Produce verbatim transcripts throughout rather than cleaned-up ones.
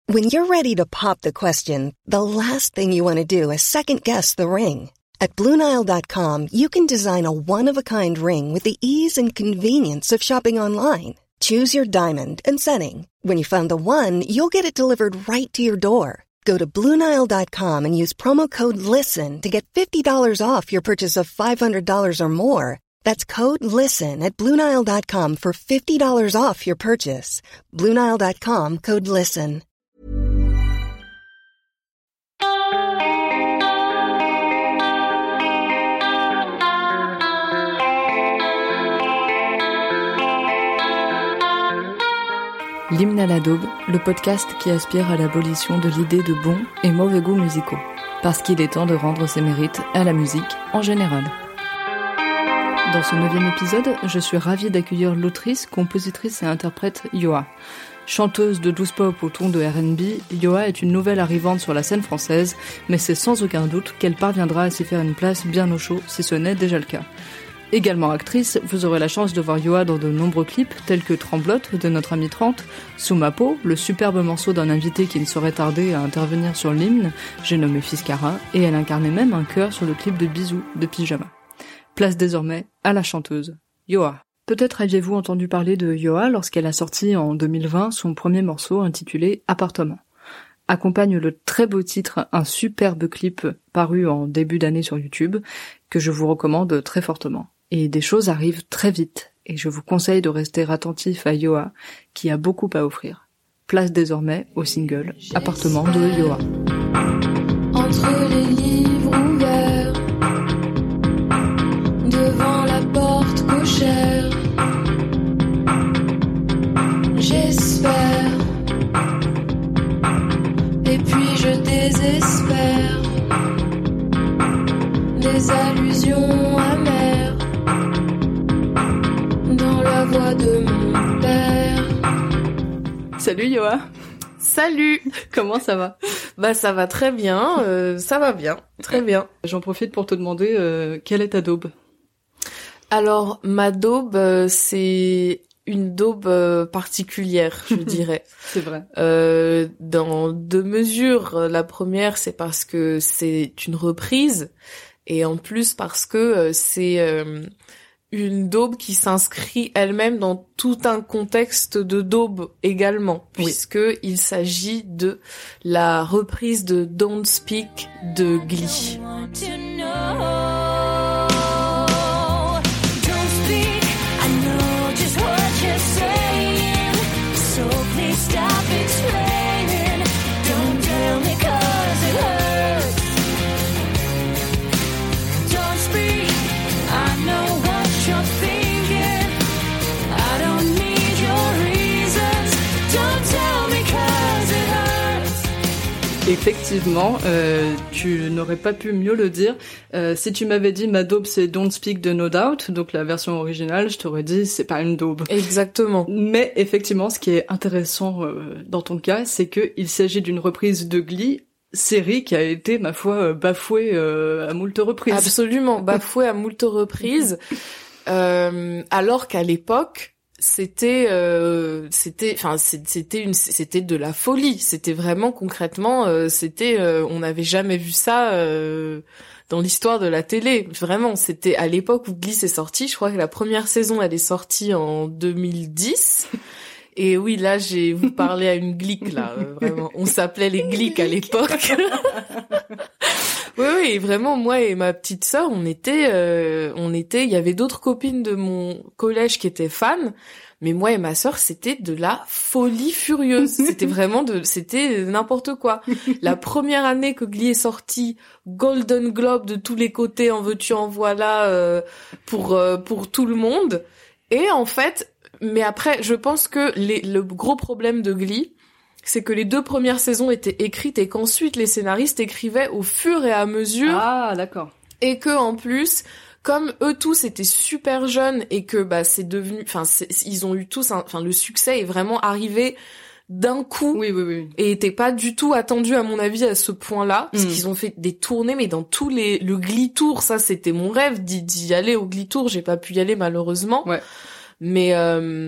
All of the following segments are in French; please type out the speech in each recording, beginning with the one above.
When you're ready to pop the question, the last thing you want to do is second-guess the ring. At Blue Nile dot com, you can design a one-of-a-kind ring with the ease and convenience of shopping online. Choose your diamond and setting. When you find the one, you'll get it delivered right to your door. Go to Blue Nile dot com and use promo code LISTEN to get fifty dollars off your purchase of five hundred dollars or more. That's code LISTEN at Blue Nile dot com for fifty dollars off your purchase. Blue Nile dot com, code LISTEN. L'hymne à la daube, le podcast qui aspire à l'abolition de l'idée de bons et mauvais goûts musicaux. Parce qu'il est temps de rendre ses mérites à la musique en général. Dans ce neuvième épisode, je suis ravie d'accueillir l'autrice, compositrice et interprète Yoa. Chanteuse de douce pop au ton de R and B, Yoa est une nouvelle arrivante sur la scène française, mais c'est sans aucun doute qu'elle parviendra à s'y faire une place bien au chaud, si ce n'est déjà le cas. Également actrice, vous aurez la chance de voir Yoa dans de nombreux clips tels que Tremblote de notre amie trente, Sous ma peau, le superbe morceau d'un invité qui ne saurait tarder à intervenir sur l'hymne, j'ai nommé Fiskara, et elle incarnait même un chœur sur le clip de Bisous de Pyjama. Place désormais à la chanteuse, Yoa. Peut-être aviez-vous entendu parler de Yoa lorsqu'elle a sorti en deux mille vingt son premier morceau intitulé Appartement. Accompagne le très beau titre un superbe clip paru en début d'année sur YouTube, que je vous recommande très fortement. Et des choses arrivent très vite, et je vous conseille de rester attentif à Yoa, qui a beaucoup à offrir. Place désormais au single Appartement de Yoa. Entre les livres ouverts, devant la porte cochère, j'espère, et puis je désespère, des allusions amères dans la voix de mon père. Salut Yoa. Salut. Comment ça va? Bah ça va très bien, euh, ça va bien, très bien. J'en profite pour te demander euh, quelle est ta daube? Alors ma daube, euh, c'est une daube euh, particulière, je dirais. C'est vrai. Euh, dans deux mesures. La première, c'est parce que c'est une reprise, et en plus parce que euh, c'est euh, une daube qui s'inscrit elle-même dans tout un contexte de daube également, oui. puisque il s'agit de la reprise de Don't Speak de Glee. Effectivement, euh, tu n'aurais pas pu mieux le dire. Euh, si tu m'avais dit ma daube c'est Don't Speak de No Doubt, donc la version originale, je t'aurais dit c'est pas une daube. Exactement. Mais effectivement, ce qui est intéressant euh, dans ton cas, c'est que il s'agit d'une reprise de Glee, série qui a été, ma foi, bafouée euh, à moult reprises. Absolument, bafouée à moult reprises. euh, alors qu'à l'époque, c'était euh, c'était enfin c'était une c'était de la folie, c'était vraiment concrètement euh, c'était euh, on n'avait jamais vu ça euh, dans l'histoire de la télé, vraiment. C'était à l'époque où Glee est sorti, je crois que la première saison elle est sortie en deux mille dix. Et oui, là j'ai vous parlé à une glique là, euh, vraiment on s'appelait les gliques à l'époque. Oui, oui, vraiment, moi et ma petite sœur, on était, euh, on était, il y avait d'autres copines de mon collège qui étaient fans, mais moi et ma sœur, c'était de la folie furieuse. C'était vraiment de, c'était n'importe quoi. La première année que Glee est sorti, Golden Globe de tous les côtés, en veux-tu, en voilà, euh, pour euh, pour tout le monde. Et en fait, mais après, je pense que les, le gros problème de Glee, c'est que les deux premières saisons étaient écrites et qu'ensuite les scénaristes écrivaient au fur et à mesure. Ah, d'accord. Et que en plus, comme eux tous étaient super jeunes et que bah c'est devenu, enfin ils ont eu tous, enfin le succès est vraiment arrivé d'un coup. Oui, oui, oui. Et était pas du tout attendu à mon avis à ce point-là, parce mmh. qu'ils ont fait des tournées, mais dans tous les le Glee Tour, ça c'était mon rêve d'y, d'y aller au Glee Tour. J'ai pas pu y aller malheureusement. Ouais. Mais euh,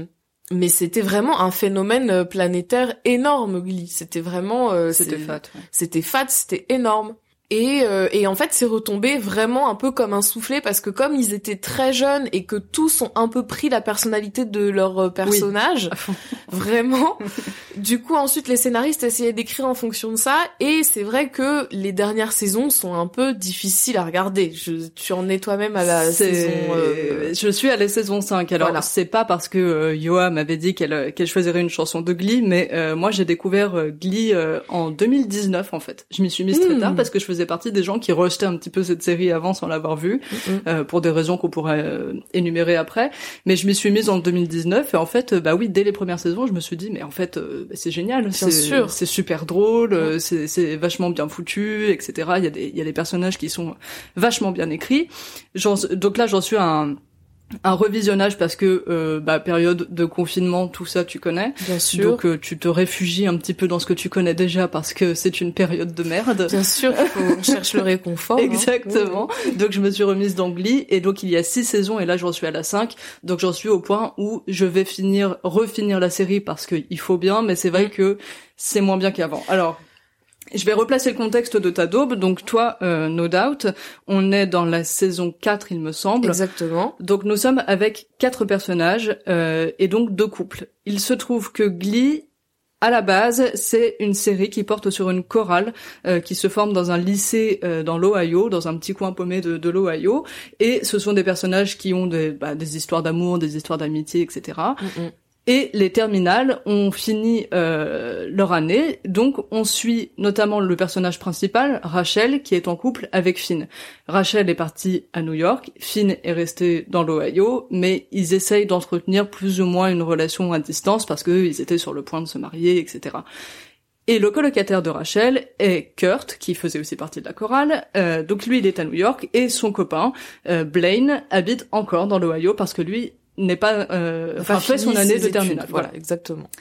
mais c'était vraiment un phénomène planétaire énorme, Glee. C'était vraiment... Euh, c'était fat. Ouais. C'était fat, c'était énorme. Et, euh, et en fait, c'est retombé vraiment un peu comme un soufflet parce que comme ils étaient très jeunes et que tous ont un peu pris la personnalité de leur personnage, oui. vraiment, du coup, ensuite, les scénaristes essayaient d'écrire en fonction de ça. Et c'est vrai que les dernières saisons sont un peu difficiles à regarder. Je, tu en es toi-même à la c'est... saison... Euh... Je suis à la saison cinq. Alors, voilà. C'est pas parce que euh, Yoa m'avait dit qu'elle, qu'elle choisirait une chanson de Glee, mais euh, moi, j'ai découvert euh, Glee euh, en deux mille dix-neuf, en fait. Je m'y suis mise mmh. très tard parce que je faisais partie des gens qui rejetaient un petit peu cette série avant sans l'avoir vue, mmh. euh, pour des raisons qu'on pourrait euh, énumérer après. Mais je m'y suis mise en deux mille dix-neuf et en fait, euh, bah oui, dès les premières saisons, je me suis dit mais en fait, euh, bah, c'est génial, bien c'est, sûr. c'est super drôle, mmh. c'est, c'est vachement bien foutu, et cetera. Il y a des, il y a des personnages qui sont vachement bien écrits. J'en, donc là, j'en suis à un un revisionnage parce que euh, bah période de confinement, tout ça tu connais. Bien sûr. Donc euh, tu te réfugies un petit peu dans ce que tu connais déjà parce que c'est une période de merde. Bien sûr, on cherche le réconfort. Exactement. Hein. Oui. Donc je me suis remise dans Glee et donc il y a six saisons et là j'en suis à la cinq. Donc j'en suis au point où je vais finir refinir la série parce que il faut bien, mais c'est vrai mmh. que c'est moins bien qu'avant. Alors je vais replacer le contexte de ta daube. Donc toi, euh, No Doubt, on est dans la saison quatre, il me semble. Exactement. Donc nous sommes avec quatre personnages euh, et donc deux couples. Il se trouve que Glee, à la base, c'est une série qui porte sur une chorale euh, qui se forme dans un lycée euh, dans l'Ohio, dans un petit coin paumé de, de l'Ohio. Et ce sont des personnages qui ont des, bah, des histoires d'amour, des histoires d'amitié, et cetera. Mm-mm. Et les terminales ont fini euh, leur année, donc on suit notamment le personnage principal, Rachel, qui est en couple avec Finn. Rachel est partie à New York, Finn est resté dans l'Ohio, mais ils essayent d'entretenir plus ou moins une relation à distance parce qu'ils étaient sur le point de se marier, et cetera. Et le colocataire de Rachel est Kurt, qui faisait aussi partie de la chorale. Euh, donc lui, il est à New York, et son copain, euh, Blaine, habite encore dans l'Ohio parce que lui n'est pas euh, enfin fait son année de terminale. Voilà, voilà, exactement.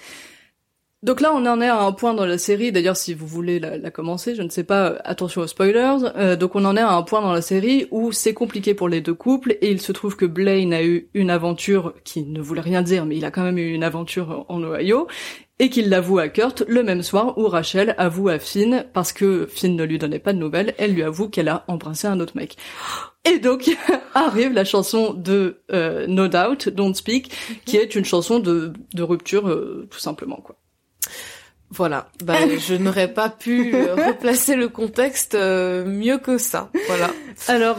Donc là, on en est à un point dans la série. D'ailleurs, si vous voulez la, la commencer, je ne sais pas. Attention aux spoilers. Euh, donc, on en est à un point dans la série où c'est compliqué pour les deux couples et il se trouve que Blaine a eu une aventure qui ne voulait rien dire, mais il a quand même eu une aventure en Ohio et qu'il l'avoue à Kurt le même soir où Rachel avoue à Finn parce que Finn ne lui donnait pas de nouvelles. Elle lui avoue qu'elle a embrassé un autre mec. Et donc arrive la chanson de euh, No Doubt, Don't Speak, qui est une chanson de, de rupture euh, tout simplement, quoi. Voilà, bah, je n'aurais pas pu euh, replacer le contexte euh, mieux que ça. Voilà. Alors,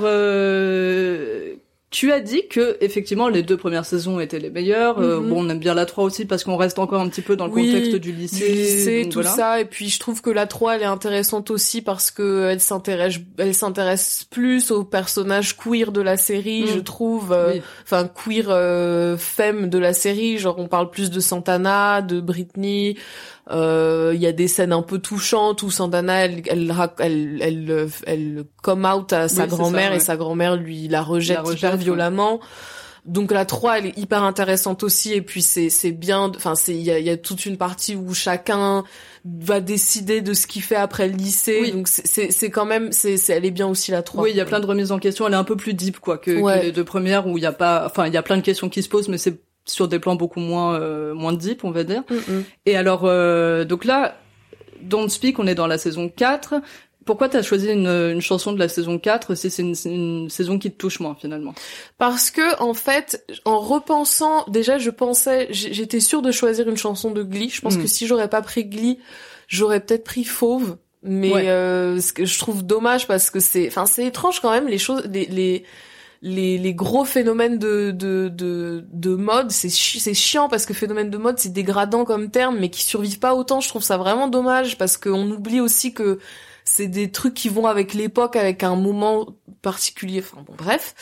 euh, tu as dit que effectivement les deux premières saisons étaient les meilleures. Mm-hmm. Euh, bon, on aime bien la trois aussi parce qu'on reste encore un petit peu dans le oui, contexte du lycée, du lycée, donc tout voilà. ça. Et puis je trouve que la trois elle est intéressante aussi parce que elle s'intéresse, elle s'intéresse plus aux personnages queer de la série, mm. je trouve. Enfin, euh, oui. queer euh, femme de la série. Genre, on parle plus de Santana, de Britney. Il euh, y a des scènes un peu touchantes où Santana elle elle elle elle, elle, elle come out à sa oui, grand-mère ça, ouais. et sa grand-mère lui la rejette, la rejette hyper violemment. Ouais. Donc la trois elle est hyper intéressante aussi et puis c'est c'est bien enfin c'est il y a il y a toute une partie où chacun va décider de ce qu'il fait après le lycée. Oui. Donc c'est c'est c'est quand même c'est c'est elle est bien aussi la trois. Oui, il y a plein de remises en question, elle est un peu plus deep quoi que, ouais. que les deux premières où il y a pas enfin il y a plein de questions qui se posent mais c'est sur des plans beaucoup moins euh, moins deep, on va dire. Mm-hmm. Et alors euh, donc là Don't Speak, on est dans la saison quatre. Pourquoi t'as choisi une, une chanson de la saison quatre si c'est une, une saison qui te touche moins finalement? Parce que en fait, en repensant, déjà je pensais, j'étais sûre de choisir une chanson de Glee. Je pense mm. que si j'aurais pas pris Glee, j'aurais peut-être pris Fauve. Mais ouais. euh, ce que je trouve dommage parce que c'est, enfin c'est étrange quand même les choses, les les les les gros phénomènes de de de de mode, c'est chi- c'est chiant parce que phénomène de mode c'est dégradant comme terme mais qui survivent pas autant. Je trouve ça vraiment dommage parce qu'on oublie aussi que c'est des trucs qui vont avec l'époque, avec un moment particulier. Enfin bon, bref.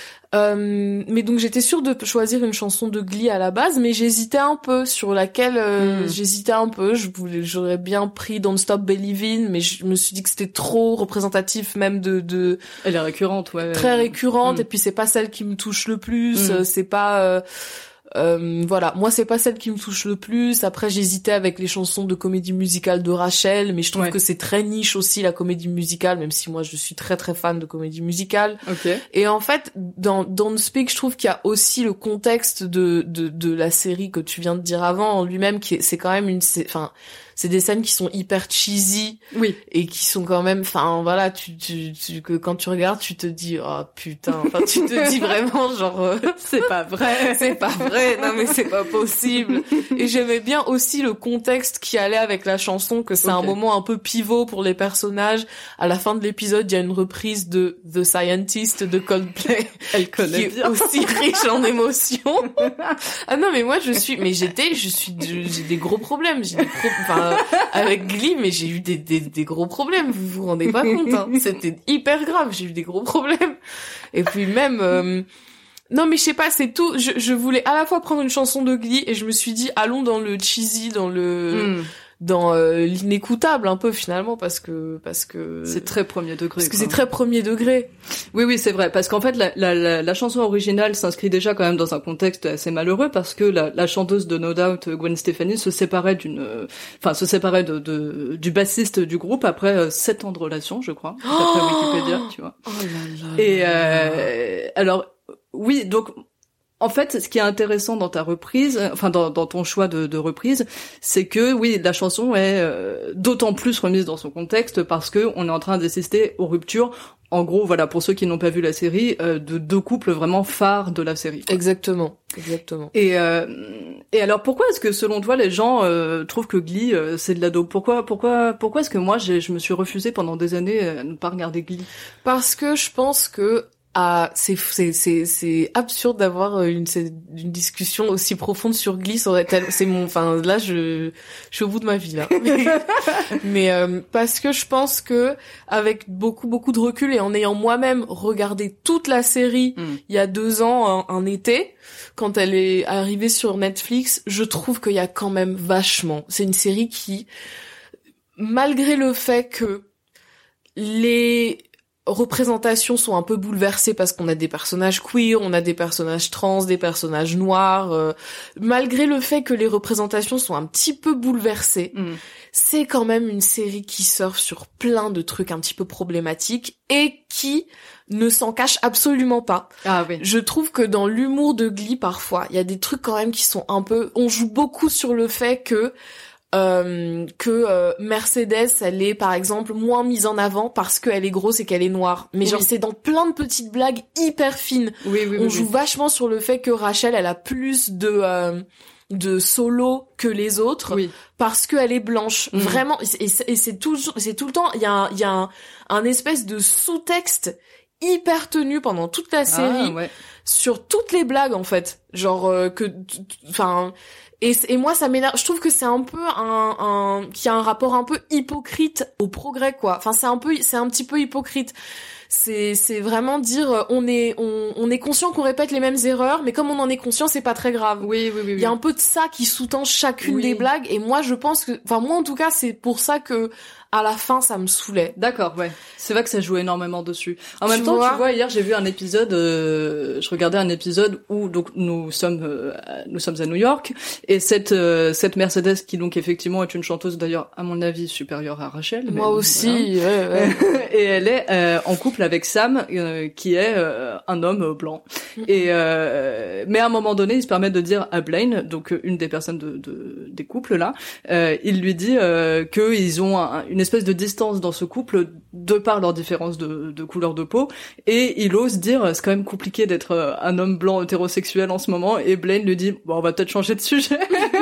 Euh, mais donc j'étais sûre de choisir une chanson de Glee à la base, mais j'hésitais un peu sur laquelle. Euh, mmh. J'hésitais un peu. Je voulais, j'aurais bien pris Don't Stop Believin', mais je me suis dit que c'était trop représentatif même de. de Elle est récurrente, ouais. Très récurrente, mmh. et puis c'est pas celle qui me touche le plus. Mmh. C'est pas. Euh, Euh, voilà, moi c'est pas celle qui me touche le plus. Après j'hésitais avec les chansons de comédie musicale de Rachel, mais je trouve ouais. que c'est très niche aussi la comédie musicale, même si moi je suis très très fan de comédie musicale. Okay. Et en fait dans Don't Speak, je trouve qu'il y a aussi le contexte de de de la série que tu viens de dire avant en lui-même, qui est, c'est quand même une, enfin c'est des scènes qui sont hyper cheesy, oui, et qui sont quand même, enfin voilà, tu, tu, tu, que quand tu regardes, tu te dis, oh putain, enfin tu te dis vraiment genre, euh, c'est pas vrai, c'est pas vrai, non mais c'est pas possible. Et j'aimais bien aussi le contexte qui allait avec la chanson, que c'est okay. un moment un peu pivot pour les personnages. À la fin de l'épisode, il y a une reprise de The Scientist de Coldplay. Elle connaît qui bien. Est aussi riche en émotions. Ah non mais moi je suis, mais j'étais, je suis, j'ai des gros problèmes, j'ai des gros, enfin avec Glee, mais j'ai eu des, des, des gros problèmes, vous vous rendez pas compte, hein. C'était hyper grave, j'ai eu des gros problèmes. Et puis même, euh... non mais je sais pas, c'est tout, je, je voulais à la fois prendre une chanson de Glee, et je me suis dit, allons dans le cheesy, dans le... Mm. dans euh, l'inécoutable un peu finalement, parce que parce que c'est très premier degré, parce que quoi. c'est très premier degré. Oui oui, c'est vrai, parce qu'en fait la, la la la chanson originale s'inscrit déjà quand même dans un contexte assez malheureux, parce que la la chanteuse de No Doubt, Gwen Stefani, se séparait d'une enfin se séparait de, de du bassiste du groupe après euh, sept ans de relation, je crois, d'après oh Wikipédia, tu vois. Oh là là. Et euh, alors oui, donc en fait, ce qui est intéressant dans ta reprise, enfin dans, dans ton choix de, de reprise, c'est que oui, la chanson est euh, d'autant plus remise dans son contexte parce que on est en train d'assister aux ruptures. En gros, voilà, pour ceux qui n'ont pas vu la série, euh, de deux couples vraiment phares de la série. Exactement, exactement. Et euh, et alors, pourquoi est-ce que selon toi les gens euh, trouvent que Glee euh, c'est de l'ado ? Pourquoi pourquoi pourquoi est-ce que moi j'ai, je me suis refusée pendant des années à ne pas regarder Glee ? Parce que je pense que Ah, c'est c'est c'est c'est absurde d'avoir une une discussion aussi profonde sur Glee. Ça aurait tel, c'est mon, enfin là je je suis au bout de ma vie là. Mais, mais euh, parce que je pense que avec beaucoup beaucoup de recul et en ayant moi-même regardé toute la série mm. il y a deux ans un, un été quand elle est arrivée sur Netflix, je trouve qu'il y a quand même vachement. C'est une série qui, malgré le fait que les représentations sont un peu bouleversées parce qu'on a des personnages queer, on a des personnages trans, des personnages noirs, euh, malgré le fait que les représentations sont un petit peu bouleversées, mm. c'est quand même une série qui surfe sur plein de trucs un petit peu problématiques et qui ne s'en cache absolument pas. Ah oui. Je trouve que dans l'humour de Glee, parfois, il y a des trucs quand même qui sont un peu... On joue beaucoup sur le fait que Euh, que euh, Mercedes, elle est par exemple moins mise en avant parce qu'elle est grosse et qu'elle est noire. Mais oui. genre c'est dans plein de petites blagues hyper fines. Oui, oui, On oui, joue oui. vachement sur le fait que Rachel, elle a plus de euh, de solo que les autres oui. parce qu'elle est blanche. Mmh. Vraiment, et c'est, et c'est toujours, c'est tout le temps. Il y a un, il y a un, un espèce de sous-texte hyper tenu pendant toute la série ah, ouais. sur toutes les blagues en fait. Genre euh, que, enfin. Et, et moi, ça m'énerve. Je trouve que c'est un peu un, un, qu'il y a un rapport un peu hypocrite au progrès, quoi. Enfin, c'est un peu, c'est un petit peu hypocrite. C'est, c'est vraiment dire, on est, on, on est conscient qu'on répète les mêmes erreurs, mais comme on en est conscient, c'est pas très grave. Oui, oui, oui. Il y a un peu de ça qui sous-tend chacune oui. des blagues. Et moi, je pense que, enfin, moi, en tout cas, c'est pour ça que, à la fin, ça me saoulait. D'accord, ouais. C'est vrai que ça joue énormément dessus. En tu même temps, vois tu vois, hier j'ai vu un épisode, euh, je regardais un épisode où donc nous sommes, euh, nous sommes à New York et cette euh, cette Mercedes qui donc effectivement est une chanteuse d'ailleurs à mon avis supérieure à Rachel. Moi aussi. Voilà. Ouais, ouais. Et elle est euh, en couple avec Sam, euh, qui est euh, un homme blanc. Mm-hmm. Et euh, mais à un moment donné, il se permet de dire à Blaine, donc une des personnes de, de des couples là, euh, il lui dit euh, que ils ont un, une espèce de distance dans ce couple de par leur différence de, de couleur de peau, et il ose dire c'est quand même compliqué d'être un homme blanc hétérosexuel en ce moment, et Blaine lui dit bon on va peut-être changer de sujet.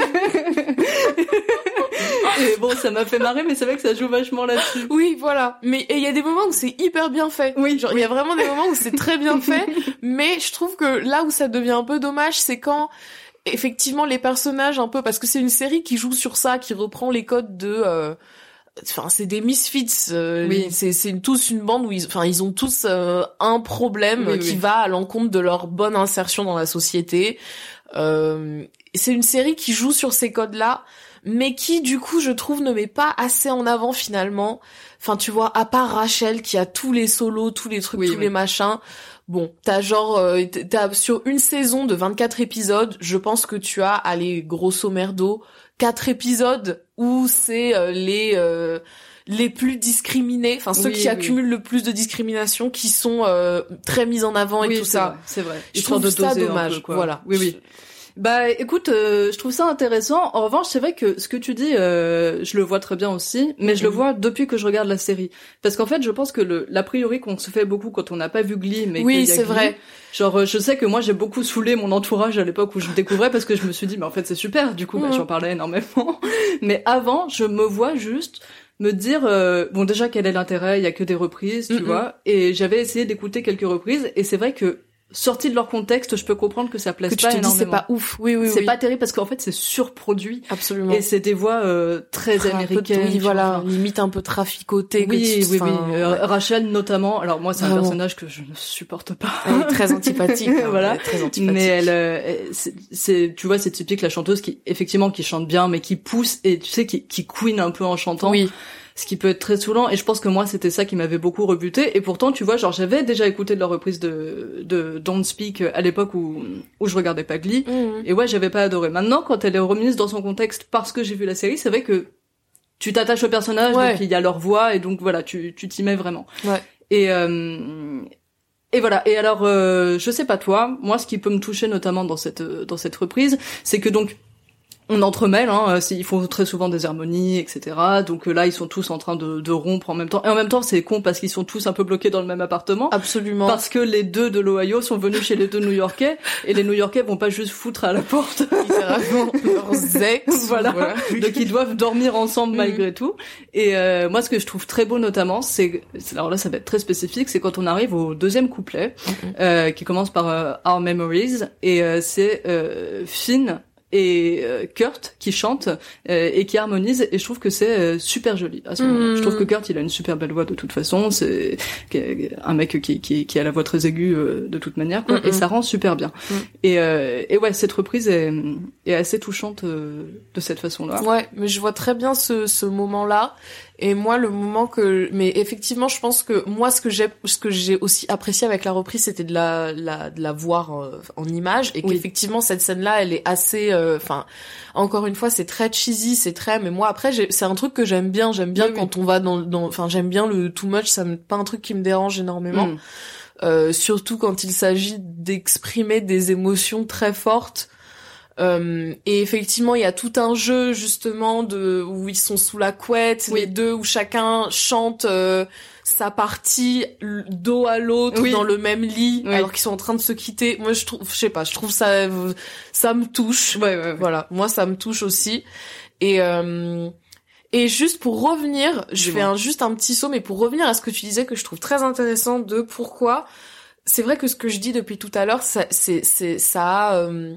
Et bon, ça m'a fait marrer, mais c'est vrai que ça joue vachement là-dessus. Oui, voilà. Mais il y a des moments où c'est hyper bien fait. Oui. Genre il oui. y a vraiment des moments où c'est très bien fait, mais je trouve que là où ça devient un peu dommage, c'est quand effectivement les personnages un peu, parce que c'est une série qui joue sur ça, qui reprend les codes de euh, enfin c'est des misfits, euh, oui. c'est c'est tous une bande où ils enfin ils ont tous euh, un problème oui, qui oui. va à l'encontre de leur bonne insertion dans la société. Euh, c'est une série qui joue sur ces codes-là, mais qui du coup je trouve ne met pas assez en avant finalement. Enfin tu vois, à part Rachel qui a tous les solos, tous les trucs, oui, tous oui. les machins. Bon, t'as genre, euh, t'as sur une saison de vingt-quatre épisodes, je pense que tu as, allez, grosso merdo, quatre épisodes où c'est euh, les euh, les plus discriminés, enfin ceux oui, qui oui. accumulent le plus de discrimination, qui sont euh, très mis en avant et oui, tout c'est ça. Vrai, c'est vrai. Je trouve de ça doser dommage. Un peu, quoi. Voilà. Oui, oui. Bah écoute, euh, je trouve ça intéressant. En revanche, c'est vrai que ce que tu dis, euh, je le vois très bien aussi, mais je le vois depuis que je regarde la série. Parce qu'en fait, je pense que le l'a priori qu'on se fait beaucoup quand on n'a pas vu Glee, mais oui, qu'il y a c'est Glee, vrai. Genre, je sais que moi j'ai beaucoup saoulé mon entourage à l'époque où je le découvrais parce que je me suis dit, mais en fait c'est super. Du coup, bah, mmh. j'en parlais énormément. Mais avant, je me vois juste me dire, euh, bon déjà quel est l'intérêt, il y a que des reprises, tu mmh. vois. Et j'avais essayé d'écouter quelques reprises, et c'est vrai que sorti de leur contexte, je peux comprendre que ça plaise que tu pas te énormément. dis c'est pas ouf. Oui, oui, c'est oui. pas terrible parce qu'en fait c'est surproduit. Absolument. Et c'est des voix euh, très Tra- américaines. Oui, voilà, vois. limite un peu traficotées. Oui, que tu, oui, oui. fin, Euh, ouais. Rachel notamment. Alors moi, c'est un Vraiment. personnage que je ne supporte pas. Elle est très antipathique. Hein, voilà. Elle est très antipathique. Mais elle, euh, c'est, c'est, tu vois, c'est typique la chanteuse qui, effectivement, qui chante bien, mais qui pousse et tu sais, qui, qui queen un peu en chantant. Oui. Ce qui peut être très saoulant, et je pense que moi c'était ça qui m'avait beaucoup rebuté, et pourtant tu vois, genre j'avais déjà écouté de leur reprise de de Don't Speak à l'époque où où je regardais pas Glee, Mmh. et ouais, j'avais pas adoré. Maintenant, quand elle est remise dans son contexte parce que j'ai vu la série, c'est vrai que tu t'attaches au personnage, Ouais. donc il y a leur voix, et donc voilà, tu tu t'y mets vraiment. Ouais. Et euh, et voilà. Et alors, euh, je sais pas toi, moi ce qui peut me toucher notamment dans cette dans cette reprise, c'est que donc on entremêle, hein, ils font très souvent des harmonies, et cetera. Donc là, ils sont tous en train de, de rompre en même temps. Et en même temps, c'est con parce qu'ils sont tous un peu bloqués dans le même appartement. Absolument. Parce que les deux de l'Ohio sont venus chez les deux New-Yorkais, et les New-Yorkais vont pas juste foutre à la porte. Littéralement, leurs ex. Voilà. voilà. Donc ils doivent dormir ensemble Mhm. malgré tout. Et euh, moi, ce que je trouve très beau notamment, c'est, alors là, ça va être très spécifique, c'est quand on arrive au deuxième couplet, Mhm. euh, qui commence par euh, Our Memories, et euh, c'est euh, Finn et euh, Kurt qui chantent euh, et qui harmonisent, et je trouve que c'est euh, super joli à ce moment-là. Mm. Je trouve que Kurt, il a une super belle voix de toute façon, c'est un mec qui qui, qui a la voix très aiguë euh, de toute manière, quoi, Mm-mm. et ça rend super bien. Mm. Et euh, et ouais, cette reprise est est assez touchante euh, de cette façon-là. Ouais, mais je vois très bien ce ce moment-là. Et moi, le moment que, mais effectivement, je pense que moi, ce que j'ai, ce que j'ai aussi apprécié avec la reprise, c'était de la, la, de la voir euh, en image, et Oui. qu'effectivement cette scène-là, elle est assez, enfin, euh, encore une fois, c'est très cheesy, c'est très, mais moi après, j'ai, c'est un truc que j'aime bien, j'aime bien Oui, quand oui. on va dans, dans, enfin, j'aime bien le too much, ça me, pas un truc qui me dérange énormément, Mm. euh, surtout quand il s'agit d'exprimer des émotions très fortes. Euh, et effectivement, il y a tout un jeu justement de où ils sont sous la couette, Oui. les deux, où chacun chante euh, sa partie l- dos à l'autre Oui. dans le même lit, Oui. alors qu'ils sont en train de se quitter. Moi, je trouve, je sais pas, je trouve ça, ça me touche. Ouais, ouais, ouais. Voilà, moi, ça me touche aussi. Et euh, et juste pour revenir, je Dis-moi. fais un, juste un petit saut, mais pour revenir à ce que tu disais que je trouve très intéressant de pourquoi. C'est vrai que ce que je dis depuis tout à l'heure, ça, c'est, c'est, ça a, euh,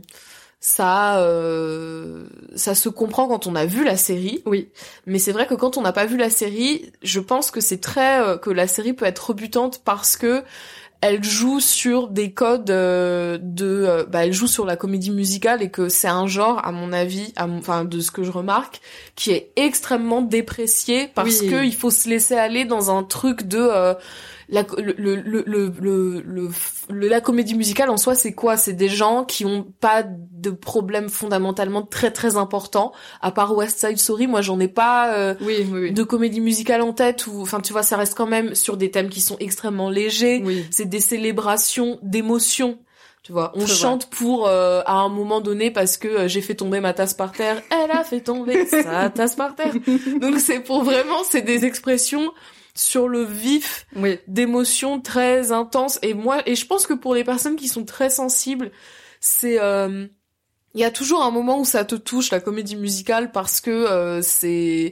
ça, euh, ça se comprend quand on a vu la série. Oui. Mais c'est vrai que quand on n'a pas vu la série, je pense que c'est très, euh, que la série peut être rebutante parce que elle joue sur des codes euh, de, euh, bah, elle joue sur la comédie musicale, et que c'est un genre, à mon avis, à mon, enfin, de ce que je remarque, qui est extrêmement déprécié parce Oui. que il faut se laisser aller dans un truc de, euh, la, le, le, le, le, le, le, le- la comédie musicale en soi, c'est quoi? C'est des gens qui ont pas de problèmes fondamentalement très très importants, à part West Side Story. Moi, j'en ai pas euh, Oui, oui, oui. de comédie musicale en tête, ou, enfin, tu vois, ça reste quand même sur des thèmes qui sont extrêmement légers. Oui. C'est des célébrations d'émotions. Tu vois, on C'est chante pour euh, à un moment donné parce que euh, j'ai fait tomber ma tasse par terre, elle a fait tomber sa tasse par terre. Donc c'est pour vraiment, c'est des expressions sur le vif, Oui. d'émotions très intenses. Et moi, et je pense que pour les personnes qui sont très sensibles, c'est euh, il y a toujours un moment où ça te touche, la comédie musicale, parce que euh, c'est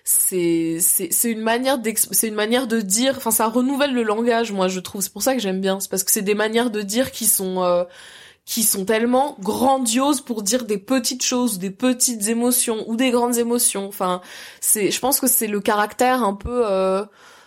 c'est c'est c'est une manière d'ex- c'est une manière de dire, enfin ça renouvelle le langage, moi je trouve. C'est pour ça que j'aime bien, c'est parce que c'est des manières de dire qui sont euh, qui sont tellement grandioses pour dire des petites choses, des petites émotions ou des grandes émotions. Enfin, c'est, je pense que c'est le caractère un peu euh,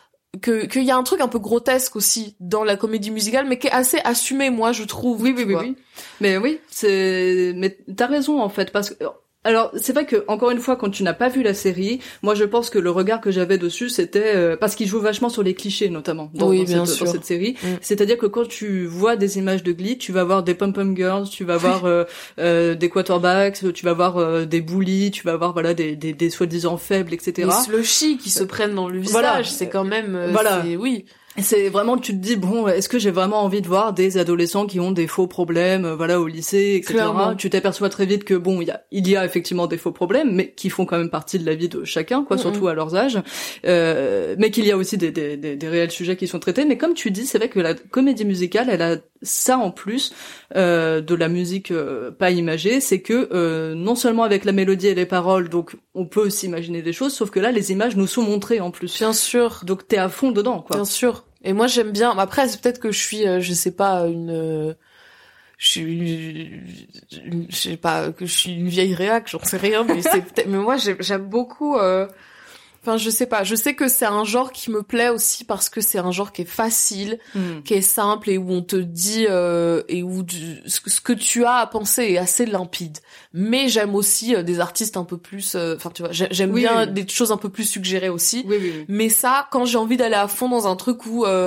que qu'il y a un truc un peu grotesque aussi dans la comédie musicale, mais qui est assez assumé, moi je trouve. Oui, oui, tu oui, vois. oui. Mais oui, c'est, mais t'as raison en fait, parce que Alors, c'est vrai que, encore une fois, quand tu n'as pas vu la série, moi, je pense que le regard que j'avais dessus, c'était, euh, parce qu'il joue vachement sur les clichés, notamment, dans, oui, dans, bien cette, sûr. dans cette série. Mm. C'est-à-dire que quand tu vois des images de Glee, tu vas voir des pom-pom girls, tu vas voir, euh, euh, des quarterbacks, tu vas voir, euh, des bullies, tu vas voir, voilà, des, des, des soi-disant faibles, et cetera. Les slushies qui se prennent dans le visage, Voilà. c'est quand même, euh, Voilà. c'est, oui. C'est vraiment, tu te dis, bon, est-ce que j'ai vraiment envie de voir des adolescents qui ont des faux problèmes, euh, voilà, au lycée, et cetera. Clairement. Tu t'aperçois très vite que, bon, il y a, il y a effectivement des faux problèmes, mais qui font quand même partie de la vie de chacun, quoi, mm-hmm. surtout à leurs âges. Euh, mais qu'il y a aussi des, des, des, des réels sujets qui sont traités. Mais comme tu dis, c'est vrai que la comédie musicale, elle a ça en plus, euh, de la musique euh, pas imagée, c'est que, euh, non seulement avec la mélodie et les paroles, donc, on peut s'imaginer des choses, sauf que là, les images nous sont montrées en plus. Bien sûr. Donc, t'es à fond dedans, quoi. Bien sûr. Et moi j'aime bien. Après c'est peut-être que je suis, euh, je sais pas une, euh, je suis, une, je sais pas que je suis une vieille réac, j'en sais rien. Mais c'est peut-être. Mais moi j'aime, j'aime beaucoup. Euh... Enfin je sais pas. Je sais que c'est un genre qui me plaît aussi parce que c'est un genre qui est facile, mm. qui est simple et où on te dit euh, et où tu, ce, ce que tu as à penser est assez limpide. Mais j'aime aussi euh, des artistes un peu plus. Enfin euh, tu vois, j'aime oui, bien oui. des choses un peu plus suggérées aussi. Oui, oui, oui. Mais ça, quand j'ai envie d'aller à fond dans un truc où euh,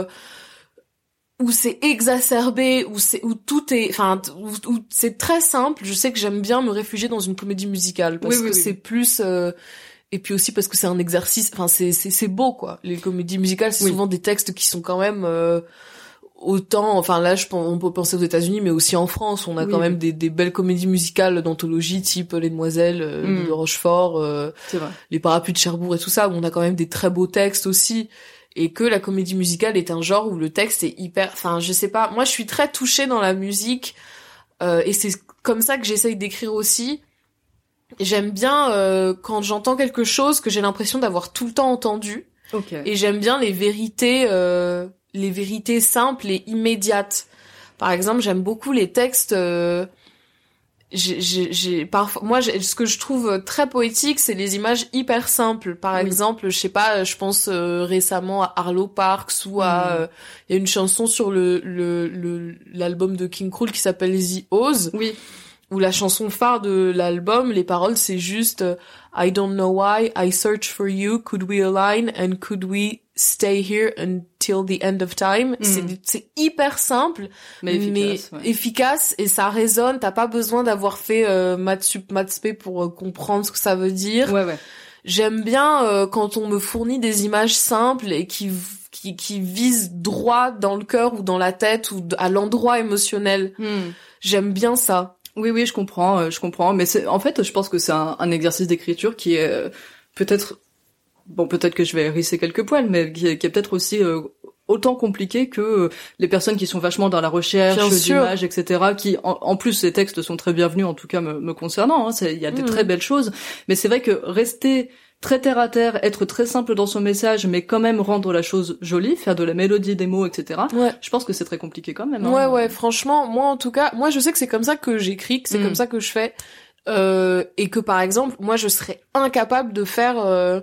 où c'est exacerbé, où c'est où tout est, enfin où, où c'est très simple, je sais que j'aime bien me réfugier dans une comédie musicale parce oui, oui, que oui. c'est plus. Euh, et puis aussi parce que c'est un exercice. Enfin c'est c'est c'est beau quoi. Les comédies musicales, c'est oui. souvent des textes qui sont quand même. Euh, Autant, enfin là, je pense, on peut penser aux États-Unis, mais aussi en France, on a oui, quand oui. même des, des belles comédies musicales d'anthologie, type Les Demoiselles euh, mm. de Rochefort, euh, c'est vrai. Les Parapluies de Cherbourg et tout ça, où on a quand même des très beaux textes aussi, et que la comédie musicale est un genre où le texte est hyper, enfin je sais pas, moi je suis très touchée dans la musique, euh, et c'est comme ça que j'essaye d'écrire aussi. J'aime bien euh, quand j'entends quelque chose que j'ai l'impression d'avoir tout le temps entendu, okay. et j'aime bien les vérités. Euh, les vérités simples et immédiates. Par exemple, j'aime beaucoup les textes. Euh, j'ai, j'ai, j'ai parfois, moi, j'ai, ce que je trouve très poétique, c'est les images hyper simples. Par oui. exemple, je sais pas, je pense euh, récemment à Arlo Parks ou à, il mmh. euh, y a une chanson sur le, le, le l'album de King Krul qui s'appelle The Oz. Oui. Où la chanson phare de l'album, les paroles, c'est juste euh, I don't know why I search for you. Could we align and could we stay here until the end of time. Mm. C'est, c'est hyper simple, mais efficace, mais ouais. efficace et ça résonne. T'as pas besoin d'avoir fait euh, maths sup, maths spé pour euh, comprendre ce que ça veut dire. Ouais, ouais. J'aime bien euh, quand on me fournit des images simples et qui qui qui visent droit dans le cœur ou dans la tête ou à l'endroit émotionnel. Mm. J'aime bien ça. Oui, oui, je comprends, euh, je comprends. Mais c'est, en fait, je pense que c'est un, un exercice d'écriture qui est euh, peut-être, bon, peut-être que je vais hérisser quelques poils, mais qui est, qui est peut-être aussi euh, autant compliqué que euh, les personnes qui sont vachement dans la recherche d'images, et cetera. Qui, en, en plus, ces textes sont très bienvenus, en tout cas me, me concernant. Hein, c'est, il y a des mmh. très belles choses, mais c'est vrai que rester très terre à terre, être très simple dans son message, mais quand même rendre la chose jolie, faire de la mélodie des mots, et cetera. Ouais. Je pense que c'est très compliqué quand même. Hein. Ouais, ouais, franchement, moi en tout cas, moi je sais que c'est comme ça que j'écris, que c'est mmh. comme ça que je fais, euh, et que par exemple, moi je serais incapable de faire euh,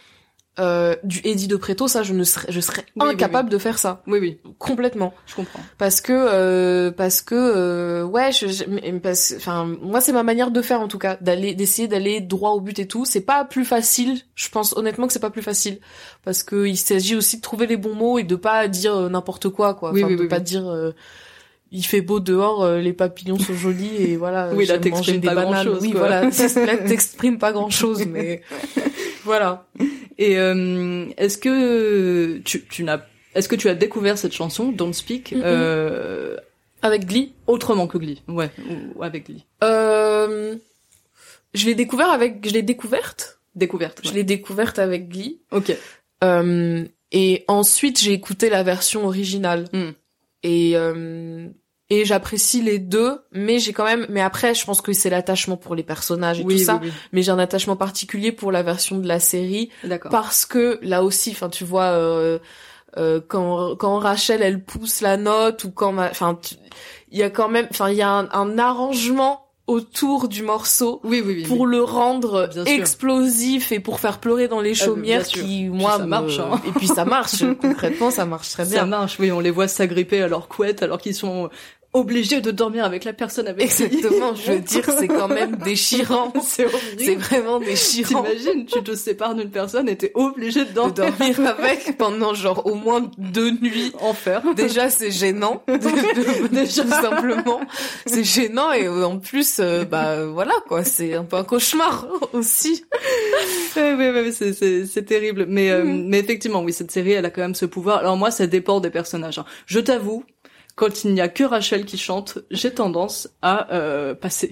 euh, du Eddie de Pretto, ça je ne serais, je serais oui, incapable oui, oui. de faire ça. Oui, oui, complètement. Je comprends. Parce que, euh, parce que, euh, ouais, je, je parce, enfin, moi c'est ma manière de faire en tout cas, d'aller, d'essayer d'aller droit au but et tout. C'est pas plus facile. Je pense honnêtement que c'est pas plus facile parce que il s'agit aussi de trouver les bons mots et de pas dire euh, n'importe quoi, quoi. Oui, enfin, oui, de oui, pas oui. dire. Euh, il fait beau dehors, euh, les papillons sont jolis et voilà. Oui, là j'aime manger des pas bananes. grand chose. Oui, quoi. voilà. Là t'exprimes pas grand chose, mais voilà. Et euh, est-ce que tu, tu n'as, est-ce que tu as découvert cette chanson Don't Speak mm-hmm. euh, avec Glee, autrement que Glee, ouais, ou, ou avec Glee. Euh, je l'ai découvert avec, je l'ai découverte. Découverte. Je ouais. l'ai découverte avec Glee. Ok. Euh, et ensuite j'ai écouté la version originale. Mm. Et euh, et j'apprécie les deux, mais j'ai quand même, mais après je pense que c'est l'attachement pour les personnages et oui, tout ça, oui, oui. mais j'ai un attachement particulier pour la version de la série. D'accord. Parce que là aussi, enfin tu vois, euh, euh, quand quand Rachel elle pousse la note ou quand, enfin il y a quand même, enfin il y a un, un arrangement autour du morceau oui, oui, oui, pour oui. le rendre bien explosif sûr. Et pour faire pleurer dans les chaumières euh, qui moi puis ça me... marche hein. Et puis ça marche concrètement ça marche très bien. Ça marche, oui, on les voit s'agripper à leur couette alors qu'ils sont obligé de dormir avec la personne avec qui. Exactement, je veux dire, c'est quand même déchirant. C'est horrible. C'est vraiment déchirant. T'imagines, tu te sépares d'une personne et t'es obligé de dormir. de dormir avec pendant genre au moins deux nuits. Enfer. Déjà, c'est gênant. De, de, Déjà. Tout simplement. C'est gênant et en plus, euh, bah voilà quoi, c'est un peu un cauchemar aussi. Ouais, ouais, ouais, c'est, c'est, c'est terrible. Mais, euh, mmh. mais effectivement, oui, cette série, elle a quand même ce pouvoir. Alors moi, ça dépend des personnages. Hein. Je t'avoue, quand il n'y a que Rachel qui chante, j'ai tendance à euh, passer.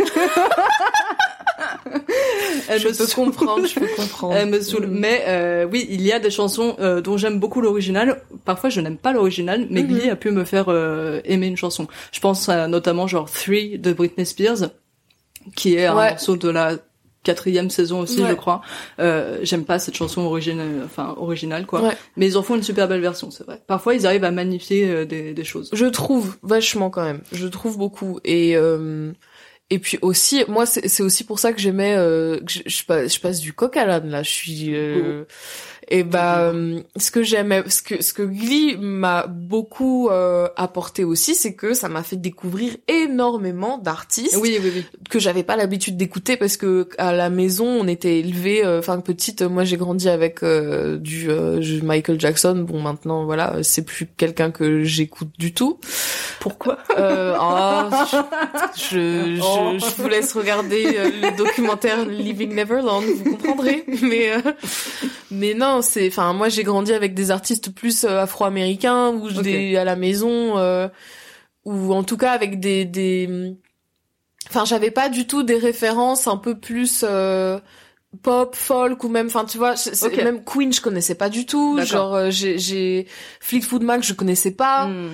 Elle je me peux saoule. comprendre, je peux comprendre. Elle me saoule. Mmh. Mais euh, oui, il y a des chansons euh, dont j'aime beaucoup l'original. Parfois, je n'aime pas l'original, mais mmh. Glee a pu me faire euh, aimer une chanson. Je pense à, notamment genre Three de Britney Spears, qui est un ouais. morceau de la quatrième saison aussi, ouais. je crois. Euh, j'aime pas cette chanson originale, enfin originale quoi. Ouais. Mais ils en font une super belle version, c'est vrai. Parfois, ils arrivent à magnifier euh, des, des choses. Je trouve vachement quand même. Je trouve beaucoup et euh, et puis aussi, moi c'est, c'est aussi pour ça que j'aimais. Euh, que je, je, passe, je passe du coq à l'âne là. Je suis euh, oh. Et bah, euh, ce que j'aimais, ce que ce que Glee m'a beaucoup euh, apporté aussi, c'est que ça m'a fait découvrir énormément d'artistes oui, oui, oui. que j'avais pas l'habitude d'écouter parce que à la maison on était élevés. Enfin, euh, petite, moi j'ai grandi avec euh, du euh, Michael Jackson. Bon, maintenant voilà, c'est plus quelqu'un que j'écoute du tout. Pourquoi euh, oh, je, je, oh. je, je vous laisse regarder euh, le documentaire Living Neverland, vous comprendrez. Mais euh, mais non. C'est, enfin, moi j'ai grandi avec des artistes plus euh, afro-américains ou okay. des à la maison, euh, ou en tout cas avec des, des, enfin, j'avais pas du tout des références un peu plus euh, pop, folk ou même, enfin, tu vois, c'est, okay. même Queen je connaissais pas du tout, D'accord. genre euh, j'ai, j'ai Fleetwood Mac je connaissais pas. Mm.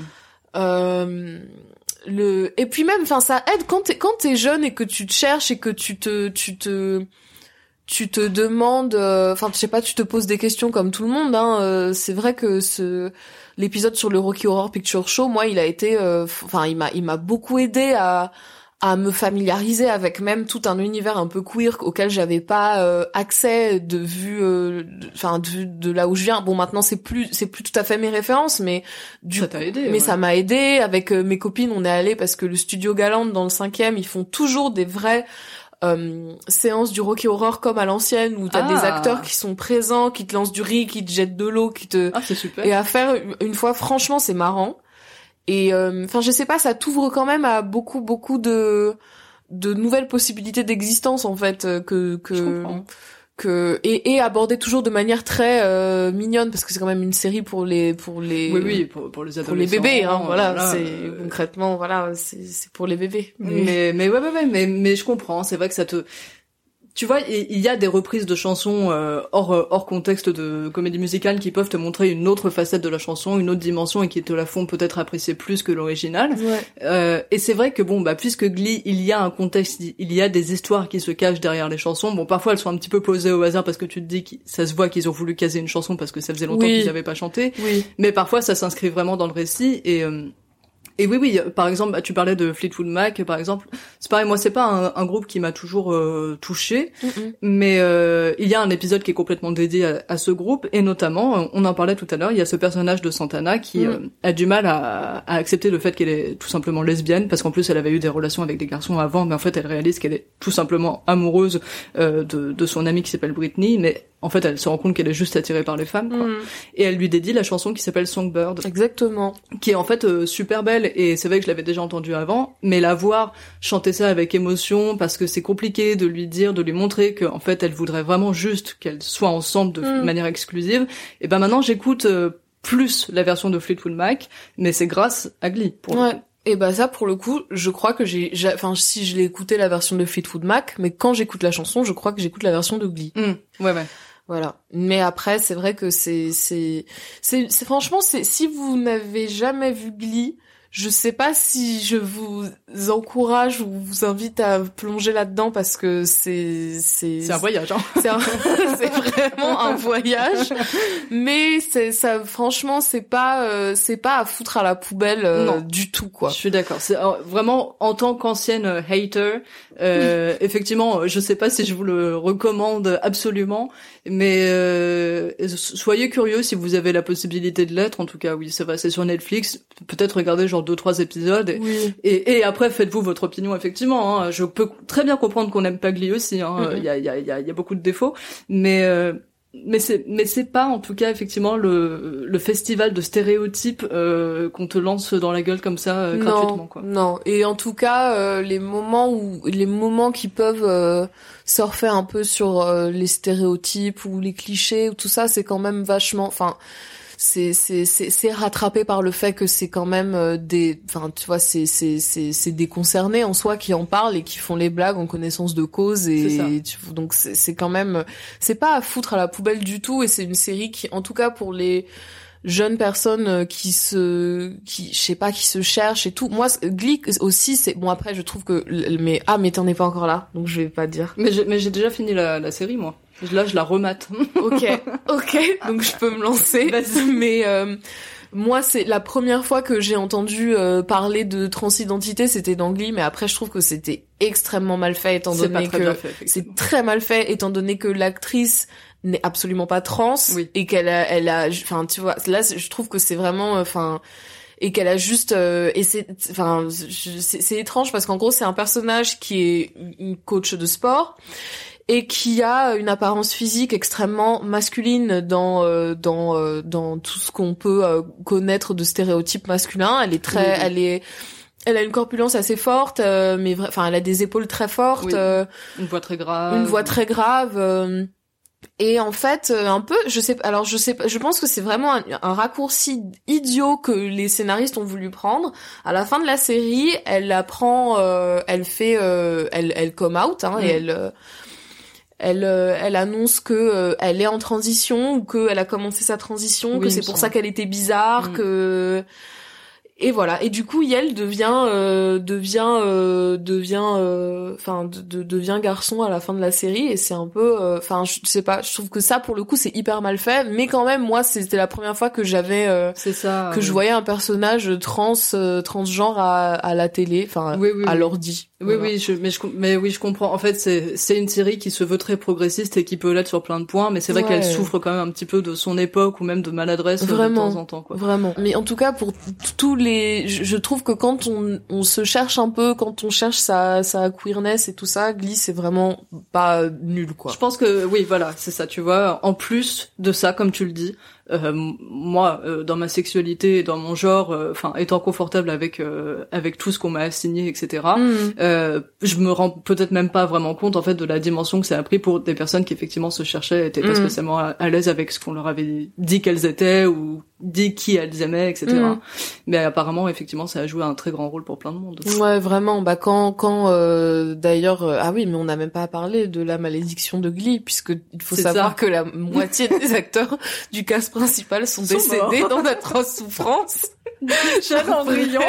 Euh, le et puis même, enfin, ça aide quand t'es quand t'es jeune et que tu te cherches et que tu te tu te tu te demandes, enfin, euh, je sais pas, tu te poses des questions comme tout le monde. Hein, euh, c'est vrai que ce l'épisode sur le Rocky Horror Picture Show, moi, il a été, enfin, euh, il m'a, il m'a beaucoup aidé à à me familiariser avec même tout un univers un peu queer auquel j'avais pas euh, accès de vue, enfin, euh, de, de là où je viens. Bon, maintenant, c'est plus, c'est plus tout à fait mes références, mais du, ça t'a aidé. Mais ouais. ça m'a aidé. Avec euh, mes copines, on est allés parce que le studio Galante dans le cinquième, ils font toujours des vrais Euh, séance du Rocky Horror comme à l'ancienne où t'as ah. des acteurs qui sont présents, qui te lancent du riz, qui te jettent de l'eau, qui te ah c'est super. Et à faire une fois, franchement c'est marrant. Et enfin euh, je sais pas, ça t'ouvre quand même à beaucoup beaucoup de de nouvelles possibilités d'existence en fait que que je comprends. que et, et aborder toujours de manière très euh, mignonne parce que c'est quand même une série pour les pour les oui oui pour, pour les adolescents, pour les bébés hein, voilà, voilà c'est euh... concrètement voilà c'est c'est pour les bébés mais mais, mais ouais ouais ouais mais mais je comprends, c'est vrai que ça te tu vois, il y a des reprises de chansons euh, hors hors contexte de comédie musicale qui peuvent te montrer une autre facette de la chanson, une autre dimension et qui te la font peut-être apprécier plus que l'original. Ouais. Euh, et c'est vrai que bon, bah puisque Glee, il y a un contexte, il y a des histoires qui se cachent derrière les chansons. Bon, parfois elles sont un petit peu posées au hasard parce que tu te dis que ça se voit qu'ils ont voulu caser une chanson parce que ça faisait longtemps oui. qu'ils n'avaient pas chanté. Oui. Mais parfois ça s'inscrit vraiment dans le récit et euh, Et oui, oui, par exemple, bah, tu parlais de Fleetwood Mac, par exemple. C'est pareil, moi, c'est pas un, un groupe qui m'a toujours euh, touché, mm-hmm. mais euh, il y a un épisode qui est complètement dédié à, à ce groupe, et notamment, on en parlait tout à l'heure, il y a ce personnage de Santana qui mm. euh, a du mal à, à accepter le fait qu'elle est tout simplement lesbienne, parce qu'en plus, elle avait eu des relations avec des garçons avant, mais en fait, elle réalise qu'elle est tout simplement amoureuse euh, de, de son amie qui s'appelle Britney, mais en fait, elle se rend compte qu'elle est juste attirée par les femmes, quoi. Mm. Et elle lui dédie la chanson qui s'appelle Songbird. Exactement. Qui est en fait euh, super belle, et c'est vrai que je l'avais déjà entendue avant, mais la voir chanter ça avec émotion, parce que c'est compliqué de lui dire, de lui montrer qu'en fait, elle voudrait vraiment juste qu'elles soient ensemble de mm. manière exclusive. Et ben maintenant, j'écoute euh, plus la version de Fleetwood Mac, mais c'est grâce à Glee, pour ouais. le coup. Et bah ça pour le coup, je crois que j'ai, j'ai enfin si je l'ai écouté la version de Fleetwood Mac, mais quand j'écoute la chanson, je crois que j'écoute la version de Glee. Mm. Ouais ouais. Voilà. Mais après, c'est vrai que c'est c'est c'est, c'est franchement c'est si vous n'avez jamais vu Glee, je sais pas si je vous encourage ou vous invite à plonger là-dedans parce que c'est c'est c'est un voyage hein. C'est un, c'est vraiment un voyage. Mais c'est ça franchement, c'est pas euh, c'est pas à foutre à la poubelle euh, non. du tout quoi. Je suis d'accord. C'est euh, vraiment en tant qu'ancienne euh, hater, euh, effectivement, je sais pas si je vous le recommande absolument, mais euh, soyez curieux si vous avez la possibilité de l'être. En tout cas, oui, c'est vrai, c'est sur Netflix. Peut-être regarder genre genre deux trois épisodes et, oui. et, et après faites-vous votre opinion effectivement. Hein. Je peux très bien comprendre qu'on n'aime pas Glee aussi. Hein. Mm-hmm. Il y a il y a il y a, il y a beaucoup de défauts, mais euh, mais c'est mais c'est pas en tout cas effectivement le le festival de stéréotypes euh, qu'on te lance dans la gueule comme ça euh, non, gratuitement quoi. Non, et en tout cas euh, les moments où les moments qui peuvent euh, surfer un peu sur euh, les stéréotypes ou les clichés ou tout ça, c'est quand même vachement enfin c'est c'est c'est c'est rattrapé par le fait que c'est quand même euh, des enfin tu vois c'est c'est c'est c'est des concernés en soi qui en parlent et qui font les blagues en connaissance de cause et, et tu, donc c'est c'est quand même c'est pas à foutre à la poubelle du tout et c'est une série qui en tout cas pour les jeunes personnes qui se qui je sais pas qui se cherchent et tout moi Glee aussi c'est bon après je trouve que mais ah mais t'en es pas encore là donc je vais pas dire mais j'ai mais j'ai déjà fini la la série moi. Là, je la remate. Ok, ok, donc je peux me lancer. Mais euh, moi, c'est la première fois que j'ai entendu euh, parler de transidentité, c'était dans Glee, mais après, je trouve que c'était extrêmement mal fait, étant c'est donné pas très que bien fait, c'est très mal fait, étant donné que l'actrice n'est absolument pas trans oui. et qu'elle a, elle a, enfin, tu vois, là, je trouve que c'est vraiment, enfin. Et qu'elle a juste euh, et c'est enfin c'est, c'est étrange parce qu'en gros c'est un personnage qui est une coach de sport et qui a une apparence physique extrêmement masculine dans euh, dans euh, dans tout ce qu'on peut euh, connaître de stéréotypes masculins. Elle est très, oui, oui. elle est, elle a une corpulence assez forte, euh, mais enfin elle a des épaules très fortes, oui. euh, une voix très grave, une voix très grave. Euh, et en fait, un peu, je sais, alors je sais pas, je pense que c'est vraiment un, un raccourci idiot que les scénaristes ont voulu prendre. À la fin de la série, elle apprend, euh, elle fait, euh, elle, elle come out, hein, mmh. et elle. Euh, Elle, euh, elle annonce que euh, elle est en transition ou que elle a commencé sa transition, oui, que c'est pour ça qu'elle était bizarre, mmh. que et voilà. Et du coup, Yel devient euh, devient euh, devient enfin euh, de, de, devient garçon à la fin de la série et c'est un peu enfin euh, je sais pas, je trouve que ça pour le coup c'est hyper mal fait, mais quand même moi c'était la première fois que j'avais euh, c'est ça, que oui. je voyais un personnage trans euh, transgenre à à la télé, enfin oui, oui, à oui. l'ordi. Oui, voilà. oui, je, mais, je, mais oui, je comprends. En fait, c'est, c'est une série qui se veut très progressiste et qui peut l'être sur plein de points, mais c'est vrai ouais. qu'elle souffre quand même un petit peu de son époque ou même de maladresse vraiment, de temps en temps, quoi. Vraiment. Mais en tout cas, pour tous les, je, je trouve que quand on, on se cherche un peu, quand on cherche sa, sa queerness et tout ça, Glee, c'est vraiment pas nul, quoi. Je pense que, oui, voilà, c'est ça, tu vois. En plus de ça, comme tu le dis, Euh, moi, euh, dans ma sexualité et dans mon genre, enfin, euh, étant confortable avec euh, avec tout ce qu'on m'a assigné, et cetera. Mm. Euh, je me rends peut-être même pas vraiment compte en fait de la dimension que ça a pris pour des personnes qui effectivement se cherchaient, étaient pas mm. spécialement à, à l'aise avec ce qu'on leur avait dit qu'elles étaient ou dit qui elles aimaient, et cetera. Mm. Mais apparemment, effectivement, ça a joué un très grand rôle pour plein de monde. Ouais, vraiment. Bah quand quand euh, d'ailleurs, euh, ah oui, mais on n'a même pas parlé de la malédiction de Glee, puisque il faut C'est savoir ça. que la moitié des acteurs du cast principal sont, sont décédés morts. Dans d'atroces souffrances. Cher embryon.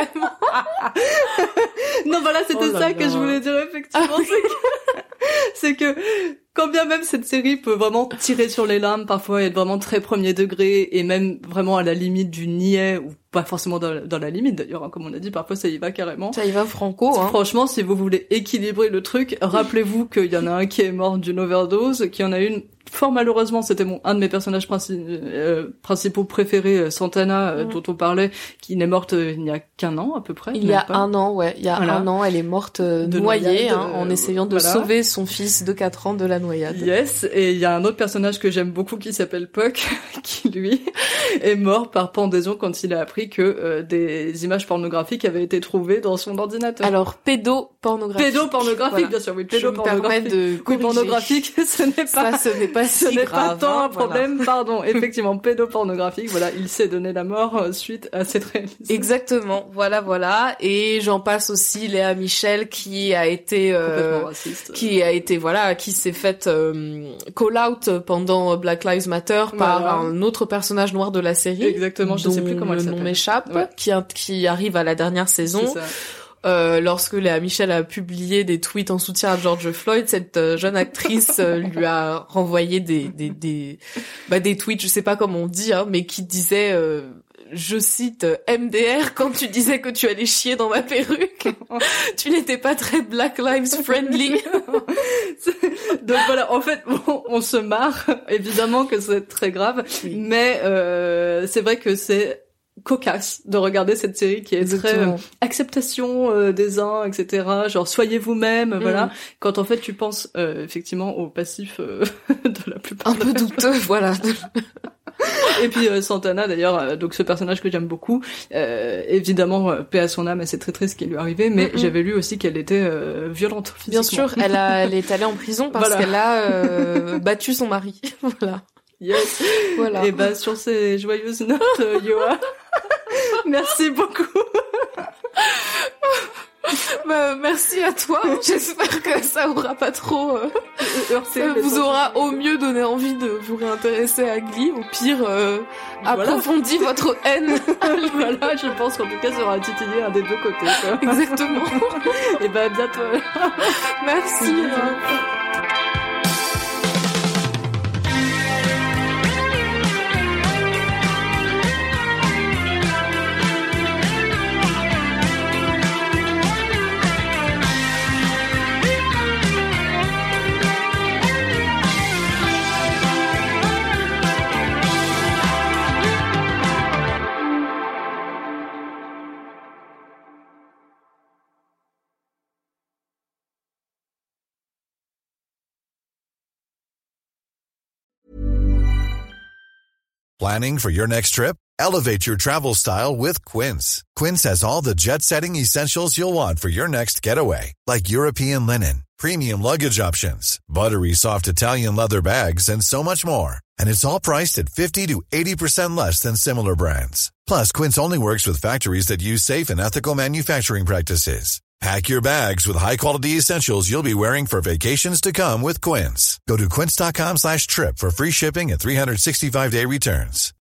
Non, voilà, c'était oh ça là que là. Je voulais dire effectivement, c'est que c'est que quand bien même cette série peut vraiment tirer sur les lames, parfois être vraiment très premier degré et même vraiment à la limite du niais ou pas forcément dans, dans la limite d'ailleurs, hein, comme on a dit, parfois ça y va carrément. Ça y va franco. Hein. Franchement, si vous voulez équilibrer le truc, rappelez-vous qu'il y en a un qui est mort d'une overdose, qu'il y en a une fort malheureusement, c'était mon un de mes personnages princi- euh, principaux préférés, Santana, euh, mmh. dont on parlait, qui n'est morte euh, il n'y a qu'un an à peu près. Il y a pas. un an, ouais, il y a voilà. un an, elle est morte euh, de noyée, noyade, hein, euh, en essayant de voilà. sauver son fils de quatre ans de la noyade. Yes, et il y a un autre personnage que j'aime beaucoup qui s'appelle Puck, qui lui est mort par pendaison quand il a appris que euh, des images pornographiques avaient été trouvées dans son ordinateur. Alors pédopornographique. Pédopornographique, voilà. Bien sûr, oui. Pédopornographique. Je me permets de oui, pornographique, ce n'est pas. Ça, ce n'est pas ce si n'est grave, pas tant hein, un problème, voilà. Pardon. Effectivement, pédopornographique. Voilà, il s'est donné la mort euh, suite à cette réalisation. Exactement. Voilà, voilà. Et j'en passe aussi Léa Michel qui a été euh, complètement raciste. Qui a été voilà, qui s'est faite euh, call out pendant Black Lives Matter par voilà. un autre personnage noir de la série. Exactement. Je dont sais plus comment le elle nom s'appelle. m'échappe. Ouais. Qui qui arrive à la dernière saison. C'est ça. Euh, lorsque Léa Michel a publié des tweets en soutien à George Floyd, cette euh, jeune actrice euh, lui a renvoyé des des des bah des tweets, je sais pas comment on dit, hein, mais qui disaient euh, je cite M D R quand tu disais que tu allais chier dans ma perruque, tu n'étais pas très Black Lives friendly. Donc voilà, en fait, on, on se marre, évidemment que c'est très grave, oui. mais euh, c'est vrai que c'est cocasse de regarder cette série qui est Exactement. très euh, acceptation euh, des uns, et cetera. Genre soyez vous-même, mmh. voilà. Quand en fait tu penses euh, effectivement au passif euh, de la plupart. Un peu douteux, voilà. Et puis euh, Santana d'ailleurs, euh, donc ce personnage que j'aime beaucoup, euh, évidemment euh, paix à son âme, et c'est très triste ce qui lui est arrivé, mais mm-hmm. j'avais lu aussi qu'elle était euh, violente physiquement. Bien sûr, elle a, elle est allée en prison parce voilà. qu'elle a euh, battu son mari. Voilà. Yes. Voilà. Et bah sur ces joyeuses notes, euh, Yoa, merci beaucoup. Bah, merci à toi. J'espère que ça aura pas trop. Euh, heurté, ça vous aura au mieux donné envie de vous réintéresser à Glee. Au pire, euh, voilà. approfondit votre haine. Voilà, je pense qu'en tout cas, ça aura titillé un des deux côtés. Quoi. Exactement. Et bah, à bientôt. Merci. Planning for your next trip? Elevate your travel style with Quince. Quince has all the jet-setting essentials you'll want for your next getaway, like European linen, premium luggage options, buttery soft Italian leather bags, and so much more. And it's all priced at fifty to eighty percent less than similar brands. Plus, Quince only works with factories that use safe and ethical manufacturing practices. Pack your bags with high-quality essentials you'll be wearing for vacations to come with Quince. Go to quince.com slash trip for free shipping and three sixty-five day returns.